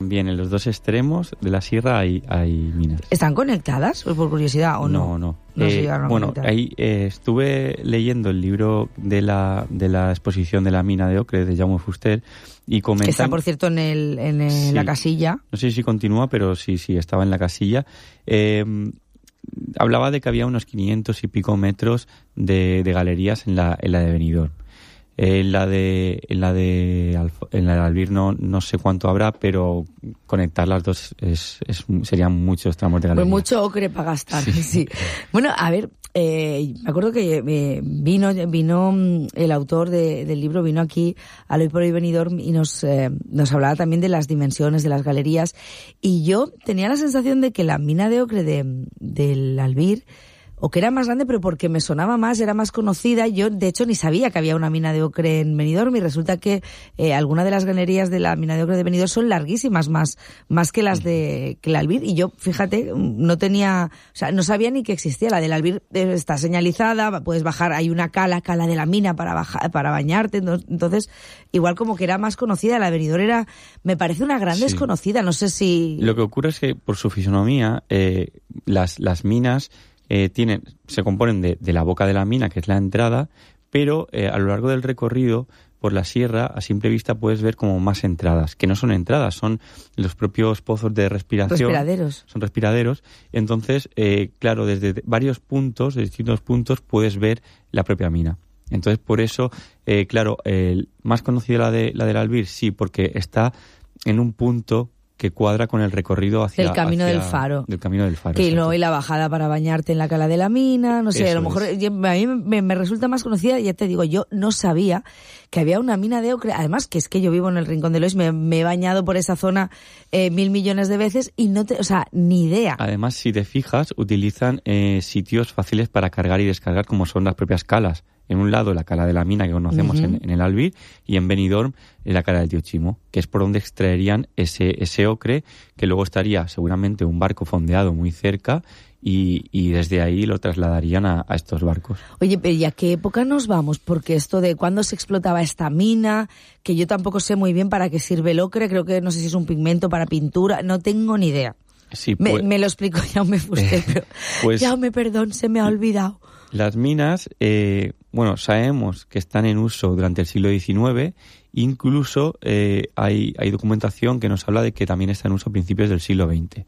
también en los dos extremos de la sierra hay minas. ¿Están conectadas, por curiosidad, o no? No. Se llegaron a conectar. Ahí estuve leyendo el libro de la exposición de la mina de Ocre de Jaume Fuster y comentan... Que está, por cierto, en la casilla. No sé si continúa, pero sí, estaba en la casilla. Hablaba de que había unos 500 y pico metros de galerías en la de Benidorm. En la de Albir no sé cuánto habrá, pero conectar las dos serían muchos tramos de galería. Pues mucho ocre para gastar, sí. Bueno, a ver, me acuerdo que vino el autor del libro, vino aquí a Hoy por Hoy Benidorm y nos hablaba también de las dimensiones de las galerías, y yo tenía la sensación de que la mina de ocre del Albir, o que era más grande, pero porque me sonaba más, era más conocida. Yo, de hecho, ni sabía que había una mina de ocre en Benidorm, y resulta que algunas de las galerías de la mina de ocre de Benidorm son larguísimas, más que las de que la Albir. Y yo, fíjate, no sabía ni que existía. La del Albir está señalizada, puedes bajar, hay una cala de la mina para bañarte. Entonces, igual como que era más conocida, la de Benidorm me parece una gran desconocida. No sé si... Lo que ocurre es que, por su fisonomía, las minas se componen de la boca de la mina, que es la entrada, pero a lo largo del recorrido por la sierra, a simple vista puedes ver como más entradas, que no son entradas, son los propios pozos de respiración. Respiraderos. Son respiraderos. Entonces, claro, desde varios puntos, de distintos puntos, puedes ver la propia mina. Entonces, por eso, claro, más conocida la del Albir, sí, porque está en un punto que cuadra con el recorrido del Camino del Faro. Del Camino del Faro. Que no hay la bajada para bañarte en la cala de la mina, no sé, eso a lo mejor a mí me resulta más conocida, ya te digo, yo no sabía que había una mina de ocre, además que es que yo vivo en el Rincón de Lois, me he bañado por esa zona 1.000 millones de veces y ni idea. Además, si te fijas, utilizan sitios fáciles para cargar y descargar, como son las propias calas. En un lado, la cala de la mina que conocemos en el Albir, y en Benidorm, la cala del Tío Chimo, que es por donde extraerían ese ocre, que luego estaría seguramente un barco fondeado muy cerca, y desde ahí lo trasladarían a estos barcos. Oye, pero ¿y a qué época nos vamos? Porque esto de cuándo se explotaba esta mina, que yo tampoco sé muy bien para qué sirve el ocre, creo que no sé si es un pigmento para pintura, no tengo ni idea. Sí, me lo explicó Jaume Fuster, pero Jaume, perdón, se me ha olvidado. Las minas, sabemos que están en uso durante el siglo XIX, incluso hay documentación que nos habla de que también está en uso a principios del siglo XX.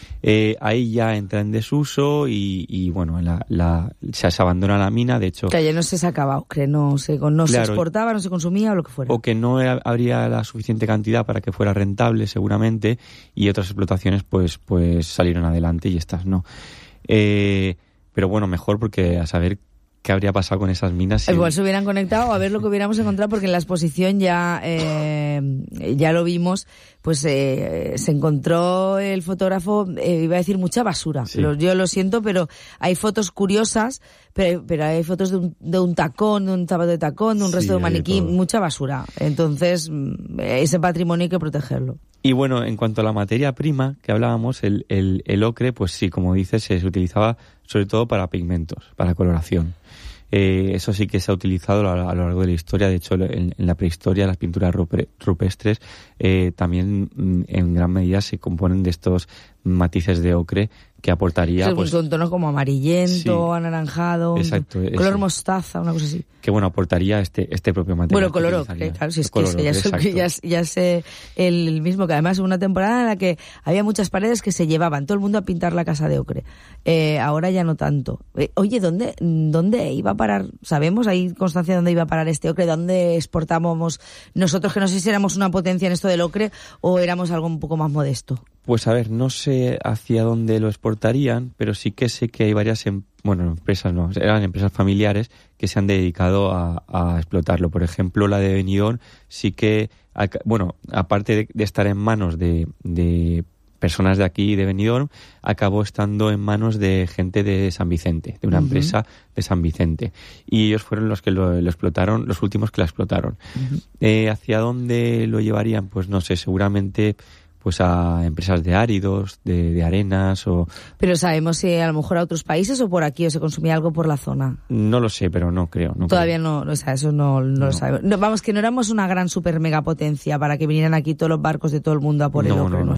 Ahí ya entra en desuso y se abandona la mina, de hecho... Que ya no se sacaba ocre, se exportaba, no se consumía o lo que fuera. O que no habría la suficiente cantidad para que fuera rentable, seguramente, y otras explotaciones pues salieron adelante y estas no. Pero bueno, mejor, porque a saber qué habría pasado con esas minas. Igual se hubieran conectado a ver lo que hubiéramos encontrado, porque en la exposición ya lo vimos, pues se encontró el fotógrafo, iba a decir mucha basura. Sí. Yo lo siento, pero hay fotos curiosas, pero hay fotos de un tacón, de un zapato de tacón, de un resto de maniquí, mucha basura. Entonces, ese patrimonio hay que protegerlo. Y bueno, en cuanto a la materia prima que hablábamos, el ocre, pues sí, como dices, se utilizaba sobre todo para pigmentos, para coloración. Eso sí que se ha utilizado a lo largo de la historia. De hecho, en la prehistoria, las pinturas rupestres también en gran medida se componen de estos matices de ocre que aportaría... Sí, con tonos como amarillento, anaranjado, exacto, color mostaza, una cosa así. Que bueno, aportaría este propio material. Bueno, color ocre, claro, si es que ya es el mismo, que además hubo una temporada en la que había muchas paredes que se llevaban todo el mundo a pintar la casa de ocre. Ahora ya no tanto. Oye, ¿dónde iba a parar? ¿Sabemos? ¿Hay constancia de dónde iba a parar este ocre? ¿Dónde exportábamos nosotros, que no sé si éramos una potencia en esto del ocre o éramos algo un poco más modesto? Pues a ver, no sé hacia dónde lo exportarían, pero sí que sé que hay varias empresas, eran empresas familiares que se han dedicado a explotarlo. Por ejemplo, la de Benidorm sí que, aparte de estar en manos de personas de aquí, de Benidorm, acabó estando en manos de gente de San Vicente, de una empresa de San Vicente. Y ellos fueron los que lo explotaron, los últimos que la explotaron. ¿Hacia dónde lo llevarían? Pues no sé, seguramente... pues a empresas de áridos, de arenas o... Pero ¿sabemos si a lo mejor a otros países o por aquí, o se consumía algo por la zona? No lo sé, pero no creo. Todavía no, eso no lo sabemos. No, vamos, que no éramos una gran super mega potencia para que vinieran aquí todos los barcos de todo el mundo a por el ocre.